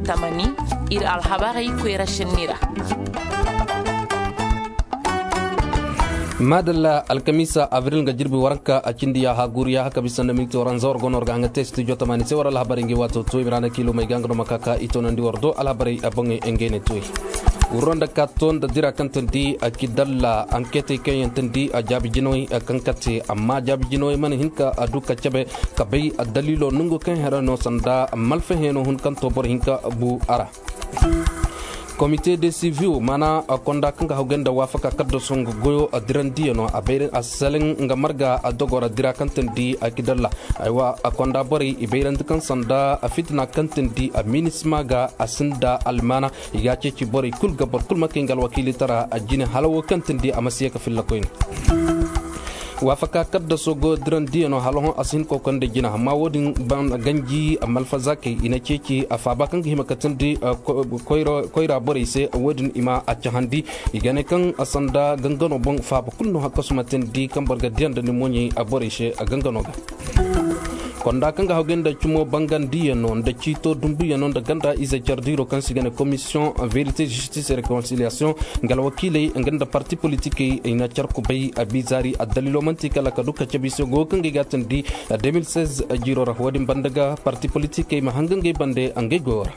tamani ir alhabari kwera shinira. madalla alkamisa avril ga jirbi waranka a cindiya ha guriya haka bisan da minti waran zawar gonor ga ngate studio tamani sai wara alhabari ngi wato to ibrana kilo mai gangano makaka ito nan di wardo alhabari abonge engene toy uronda katon da dira kan tandi a kidalla enquête kayan tandi a jabi jinoi a kankate amma jabi jinoi man hinka a duka cabe kabai a dalilo nungo kan herano sanda malfe heno hun kan to bor hinka bu ara comité de civil mana a konda kanga hawgenda wafaka kaddo songo goyo a dirandi no a bayren a salen nga marga a dogora dira kantandi a kidalla aywa a konda bori i bayren kan sanda a fitna kantandi a minisma ga asinda almana ya ceci bori kul gabor kul makingal wakili tara a jine halawo kantandi a masiya ka filla koyin wafaka kadda sogo dirandi no halon asin ko konde jina ma wodin ban ganji malfa zaki ina ceci a faba kan hima katandi koira bori se wodin ima a chahandi igane kan asanda gangano bon faba kulno hakasumaten di kan barga dianda ni monyi a bori she a gangano ga konda kanga hawgenda chumo bangandi non da cito dumbu non da ganda isa jardiro kan sigane commission vérité justice et réconciliation ngal wakile nganda parti politique ina charko bay abizari adalilo mantika la kaduka chabiso go kan gatandi 2016 jiro rahwadi bandaga parti politique ma hangange bande ange gora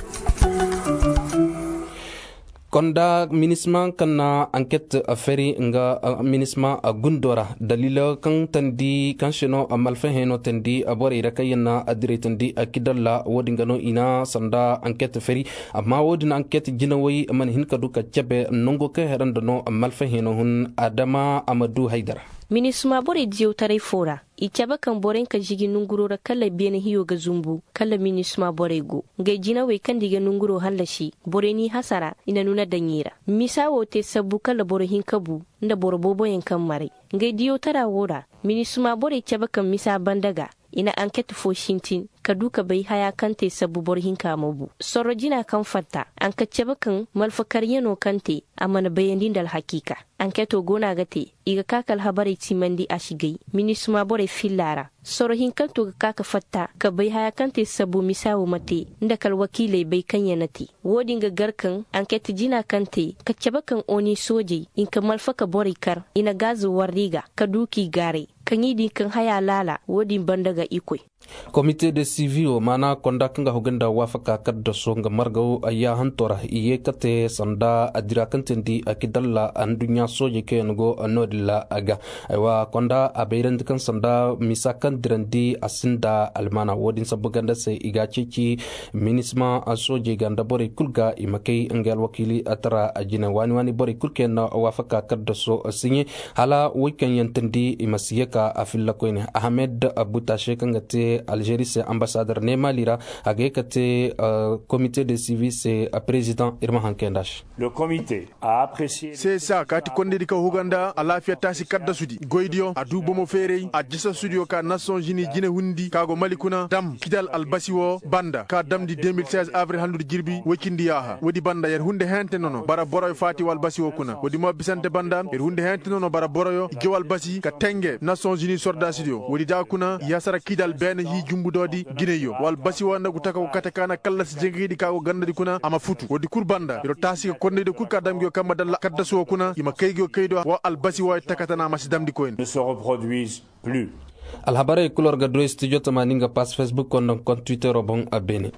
konda minisma kana enquête affaire nga minisma gundora dalila kan tandi kan sheno amalfa heno tandi abore rakayna adire tandi akidalla wodingano ina sanda enquête feri amma wodina enquête jinawi man hinka duka chabe nongo ka herandano amalfa heno hun adama amadu haidara minisma bore diyo tarai fora icaba kan boren ka jigi nungurora kala biene hiyo ga zumbu kala minisma bore go ngai jina we kan diga nunguro hallashi bore ni hasara ina nuna danyira misawo te sabu kala bore hinkabu nda boro bobo yen kan mare ngai diyo tara wora minisma bore icaba kan misa bandaga ina enquête fo shintin kaduka bai haya kante sabu bor hinka mabu sorojina kan fatta an kacceba kan malfakar yano kante amana bayandin dal hakika enquête gona gate iga kakal habari timandi ashigai minisma bore fillara sorohin kanto kaka fatta ka bai haya kante sabu misawo mate ndakal wakile bai kanyanati wodin ga garkan enquête jina kante kacceba kan oni soje in ka malfaka bore kar ina gazu warriga kaduki gare kan yi kan haya lala wodin bandaga ikoi comité de civil mana konda kanga hugenda wafaka kadda songa margaw aya hantora iye kate sanda adira kantendi akidalla andunya soje kenugo anodilla aga aywa konda abeiran kan sanda misakan dirandi asinda almana wodin sabuganda se igaceci minisma soje ganda bore kulga imakei ngal wakili atara ajina wani bore kulken wafaka kadda so sinye hala weekend yantendi imasiyaka afilla koine ahmed abutashe kangate Algérie c'est ambassadeur Nema Lira agekate comité de civil c'est président Irma Hankendash. Le comité a apprécié c'est ça kati konde dika Uganda alafia tasi kadda sudi goidio adu bomo fere a jissa studio ka Nations Unies jine hundi kago malikuna dam kidal albasiwo banda ka dam di 2016 avril handu jirbi wekindi yaha wodi banda yer hunde hente nono bara boroyo fati wal basiwo kuna wodi mo bisante banda yer hunde hente nono bara boroyo gewal basi ka tenge Nations Unies sorda studio wodi da kuna yasara kidal ben hi jumbudodi gineyo wal basi wanda gutaka ko katakana kala si jengidi ka ko gandadi kuna ama futu wodi kurbanda iro tasi ko konde de kurka damgyo kamba dalla kadda so kuna ima kaygo kaydo wa al basi wa takatana masidamdi ko en ne se reproduisent plus alhabare kulor ga do studio tamaninga pass Facebook kon Twitter robon abene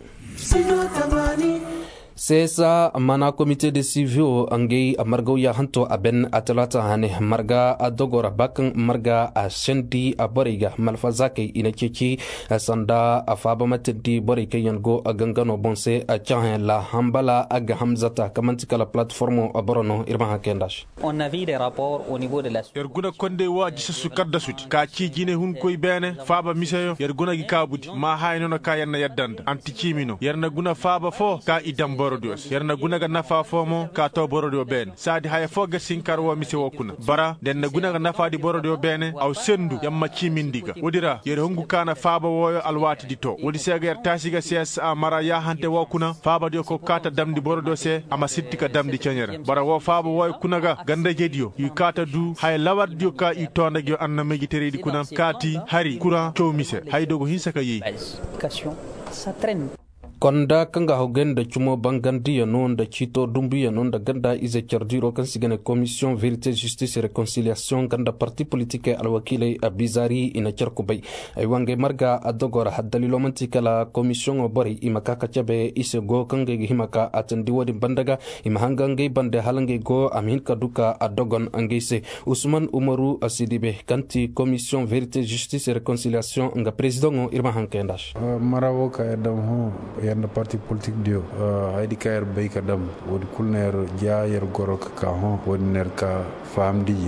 sesa mana comité de civil angei margaw ya hanto aben atalata hane marga adogora bakan marga a shendi a boriga malfazake ina ceci sanda afaba matedi borike yango agangano bonse a chahen la hambala aga hamzata kamantika la plateforme aborono irma hakendash on a vu des rapports au niveau de la yerguna konde wa jisu kadda suti ka ci jine hun koy bene faba misayo yerguna gi kabuti ma hayno no ka yanna yaddanda anti cimino yerna guna faba fo ka idam borodios yerna gunaga nafa fomo ka to borodio ben sadi haya foga sinkar wo mise wokuna bara den na gunaga nafa di borodio bene aw sendu yamma cimindiga wodira yer hongu kana faba woyo alwati di to wodi sega yer tasiga ses a mara ya hante wokuna faba dio ko kata damdi borodio se ama sittika damdi cenyera bara wo faba woyo kunaga ganda jedio yu kata du hay lawar dio ka i tonda gyo anna megiteri di kuna kati hari kura to mise hay dogo hinsaka yi ça traîne. konda kanga hogen da chumo bangandi ya non da chito dumbi ya non da ganda ize chardiro kan sigane commission vérité justice et réconciliation ganda parti politique alwakile abizari ina charkubay ay wange marga adogora haddalilo mantika la commission obori imakaka chabe ise go kange himaka atandi wodi bandaga imahangange bande halange go amin kaduka adogon angese Ousmane Umaru Asidibe kanti commission vérité justice et réconciliation nga président irma hankendash marawo ka edam ho yanda parti politique dio haydi kayr bay ka dam wodi kulner jaayer gorok ka ho wodi ner ka famdiji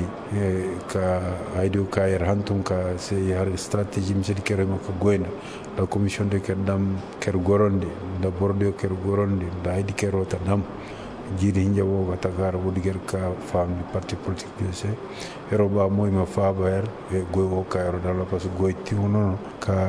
ka haydi kayr hantum ka se har stratégie misedi kere ko goyna la commission de kedam ker gorondi da bordio ker gorondi da haydi kerota dam jiri hinjabo wata gar wodi ger ka famdi parti politique dio se eroba moy ma faber e goyo kayro dalla parce goy tiwono ka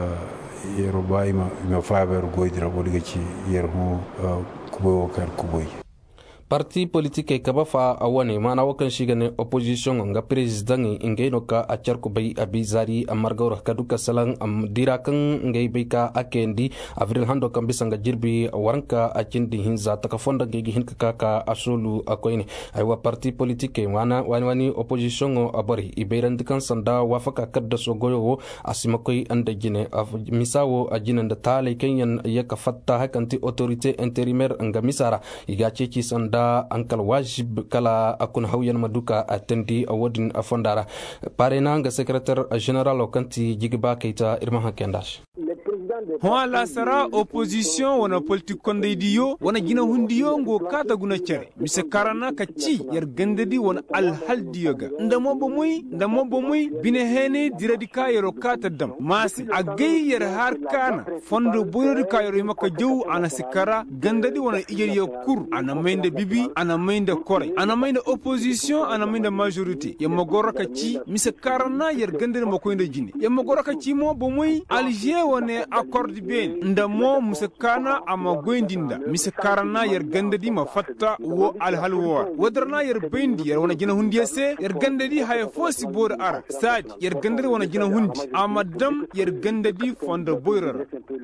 yero bayima ma faber goydira wodi ci yer ho kubo kar kuboy parti politique kaba fa awane mana wakan shigane opposition nga president ingeno ka achar ko bay abizari amargawra kaduka salang dira kan ngay bayka akendi avril hando kan bisanga jirbi waranka acindi hinza taka fonda ngegi hinka ka asulu akoyne aywa parti politique wana wani opposition abari iberan dikan sanda wafaka kadda so goyo asimakoy anda jine misawo ajina da tale kenyan yaka fatta hakanti autorité intérimaire nga misara igace ci sanda ankal wajib kala akun hawyan maduka atandi awodin afondara parena nga secrétaire général okanti jigiba keita irma hakendash la sara opposition wana politique konde diyo wana gina hundiyo ngo kata guna cere mise karana ka ci yar gandedi wana alhal diyoga ndamo bomoy bine hene diradika yaro kata dam masi agay yar har kana fondo boyori ka yaro maka jew ana sikara gandedi wana iyeriyo kur ana mende bibi ana mende kore ana mende opposition ana mende majorité yamma goraka ci mise karana yar gandedi mako inde jini yamma goraka ci mo bomoy alger wana accord bien ndamo musekana ama goindinda misekarana yer gandadi ma fatta wo alhalwa wadrana yer bendi yer wana jina hundi se yer gandadi hay fosi bor ara sad yer gandadi wana jina hundi amadam yer gandadi fonda boyrar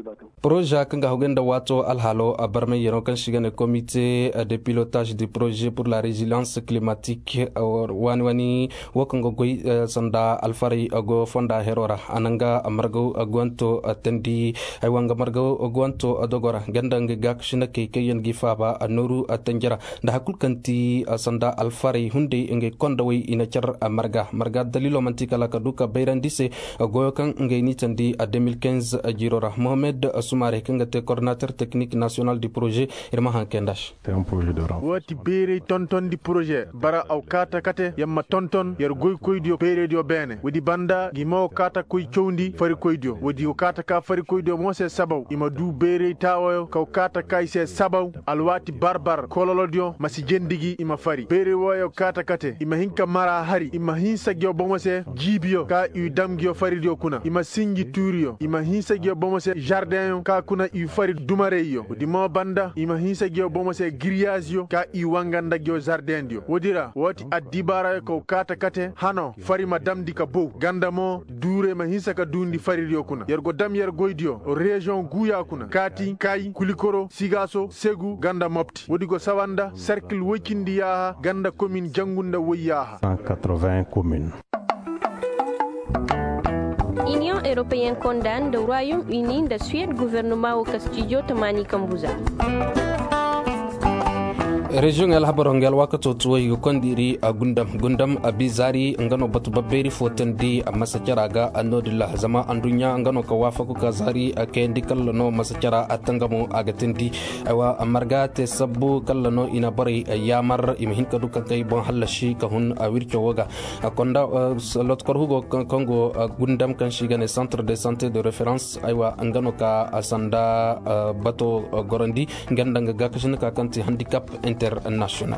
projet kanga hogenda wato alhalo abarme yero kan shigane comité de pilotage du projet pour la résilience climatique wani wakango goy sanda alfari ago fonda herora ananga amargo agwanto atandi ay wanga margo ogwanto adogora gandang gak shina ke kayen gi faba anuru atanjara da hakul kanti sanda alfari hunde nge kondawi ina char marga dalilo mantikala kaduka bayrandise goyo kan nge nitandi a 2015 jirora Mohamed Soumare kanga te coordinateur technique national du projet irma hankendash c'est un projet de rang wati bere tonton di projet bara aw kata kate yamma tonton yer goy koydio bere dio bene wodi banda gi mo kata koy chowndi fari koydio wodi o kata ka fari koydio mo se sabaw ima du bere tawoyo kaw kata kay se sabaw alwati barbar kololodio masi jendigi ima fari bere woyo kata kate ima hinka mara hari ima hinsa gyo bomose jibio ka u damgio fari dio kuna ima singi turio ima hinsa gyo bomose jardin ka kuna u fari dumareyo wodi mo banda ima hinsa gyo bomose grillage ka u wanganda gyo jardin dio wodira woti adibara ko kata kate hano fari madam dika bo gandamo dure ma hinsa ka dundi fari dio kuna yergo dam yer goydio région guya kuna kati kay kulikoro sigaso segu ganda mopti wodi go sawanda cercle wokindi yaha ganda commune jangunda woyaha 180 communes. Union européenne condamne le Royaume-Uni de Suède gouvernement au Castillo Tamani Kambuza. region el habarongel wakato tuwai kondiri a gundam abizari ngano batu babberi fotendi a masacharaga anodilla zama andunya ngano ka wafaku ka zari a kendi kallano masachara atangamo agatendi awa amarga te sabbu kallano ina bari yamar imhin kadu kai bon halashi ka hun a wircho waga konda lot korhugo kongo gundam kan shigane centre de santé de référence aywa ngano ka asanda bato gorandi ngandanga gakashin ka kanti handicap international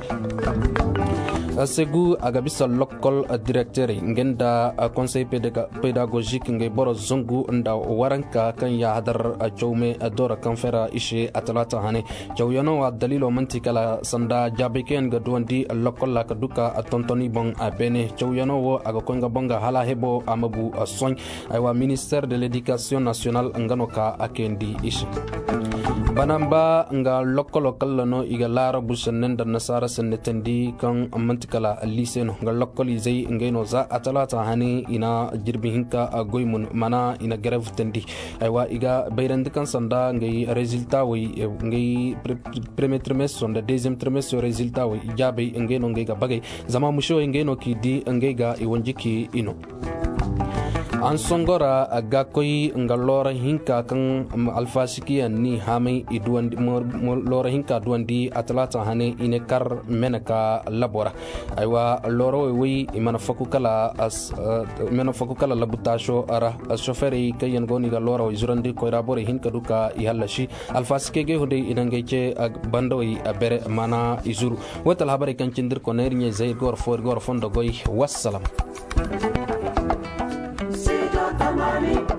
asegu agabisa local directeur ngenda conseil pédagogique ngay boro zongu nda waranka kan ya hadar chowme adora kanfera ishe atalata hane chowyano wa dalilo mantikala sanda jabeken gadwandi local la kaduka atontoni bon abene chowyano wo agakonga bonga hala hebo amabu soñ aywa ministère de l'éducation nationale nganoka akendi ishe banamba nga lokolo kallano iga lara busannen da nasara sannetendi kan mantikala liseno nga lokoli zai ngeno za atalata hani ina jirbi hinka goymun mana ina greve tendi aywa iga bayrandi kan sanda ngai resultat wi ngai premier trimestre sonda deuxième trimestre resultat wi jabe ngeno ngai ga bagay zama musho ngeno ki di ngai ga iwonjiki ino an songora ga koy nga lora hinka kan alfasikiya ni hamay iduan lora hinka duandi atlata hane ine kar menaka labora aywa loro wi imana fakukala labutasho ara chauffeur kayen goni ga lora izurandi ko rabore hinka duka ihalashi alfasikege hode inangece bandoy bere mana izuru wotal habare kan cindir ko nernya zay gor fondo goy wassalam. Money.